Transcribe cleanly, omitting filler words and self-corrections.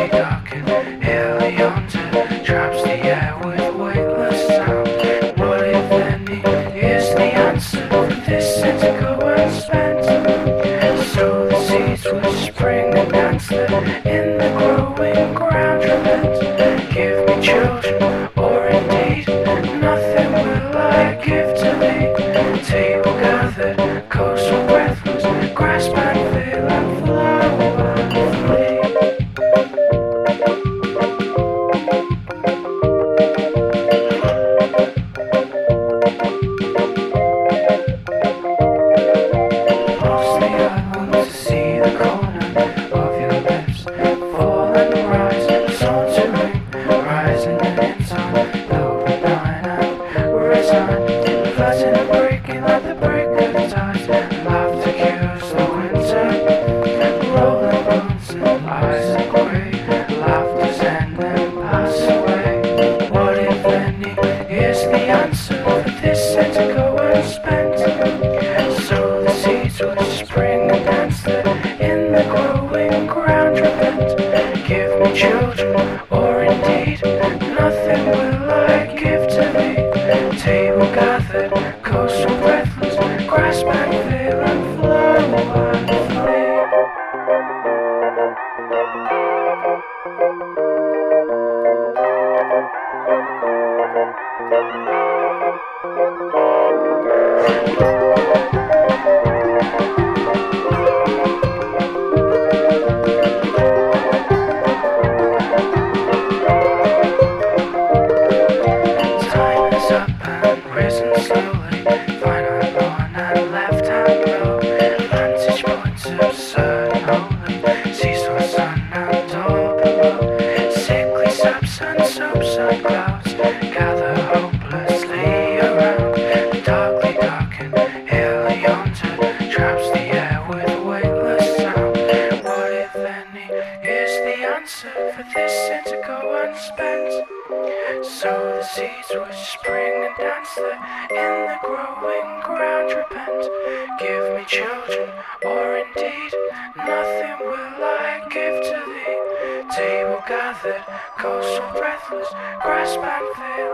darkly darkened hill yonder traps the air with weightless sound. What if any is the answer for this indigo unspent? So the seeds will spring and dance there in the growing ground. Repent, give me children, or indeed nothing will I give to thee. Table gathered, coastal breathless, grasp and veil and flower and flee. Lost the island to see the corner of your lips fall and rise, sauntering, rising in time, open nine and resign, flooding and breaking like the break of tides. Laughter cures the winter, rolling bones and eyes are grey. Laughter's end and pass away. What if any is the answer for this indigo unspent? So the seeds will spring and dance there in the growing ground. Repent, give me children, or indeed nothing will I give to thee. Table gathered, coastal breathless, grasp and veil and flower and flee. Time is up and risen slowly, finite born and left hand low. Vantage points absurd and holy, seesaw sun and door below. Sickly saps and soaps and clouds gather hopelessly around. The darkly darkened hill yonder traps the air with weightless sound. What if any is the answer for this indigo unspent? So the seeds will spring and dance there in the growing ground. Repent, give me children, or indeed nothing will I give to thee. Table gathered, coastal breathless, grasp and veil